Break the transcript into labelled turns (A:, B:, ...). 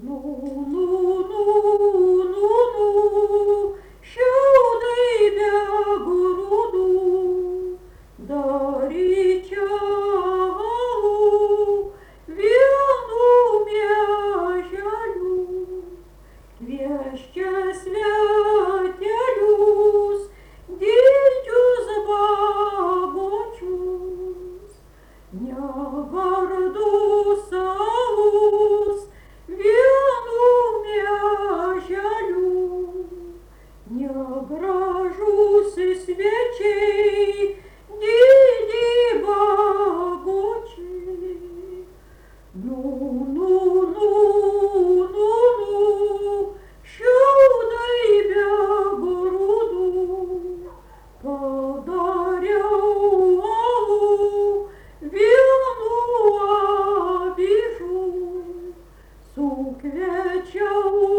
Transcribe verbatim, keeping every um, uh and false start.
A: Ну, ну, ну, ну, ну, сюди бя городу, даріча галу, віну м'яжалю, квяще святялюс, дітю забабочус, ня гарду салус, віну м'яжалю, ня гражус і свечей, діді бабочі. Ну, ну, ну, ну, ну, сюди бя городу, подаряу алу, віну обіжу, суквяча